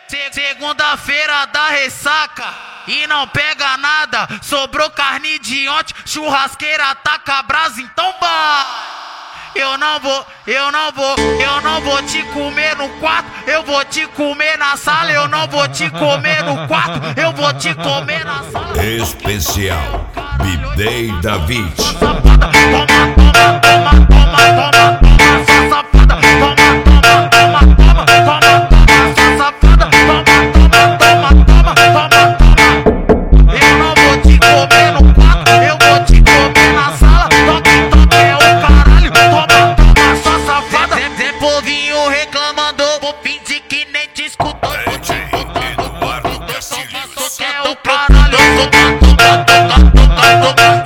Segunda-feira da ressaca e não pega nada. Sobrou carne de ontem, churrasqueira taca brasa, então vai. Eu não vou te comer no quarto, eu vou te comer na sala. Eu não vou te comer no quarto, eu vou te comer na sala. Especial B-Day David. Safada, toma, toma, toma, toma, toma, toma, sua safada, toma, toma, toma, toma, toma, toma, sua safada, toma, toma, toma, toma, toma, toma. Eu não vou te comer no quarto, eu vou te comer na sala. Toque, toque é o caralho, toma, toma, sua safada. Zé povinho reclamando, vou fingir que nem te escutou. Vou te escutar no quarto, toque é o caralho, toma, toma, toma, toma.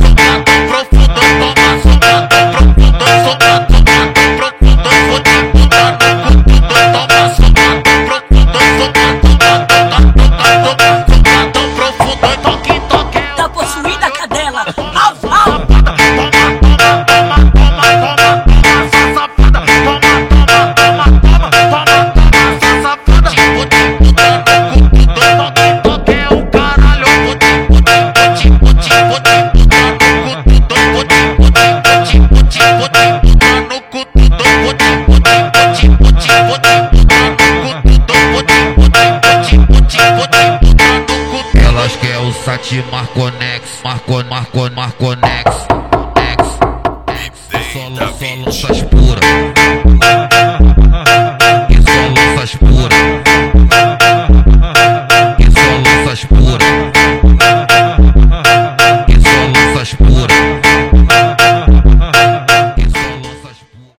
Elas quer o Sati Marconex, Marconex.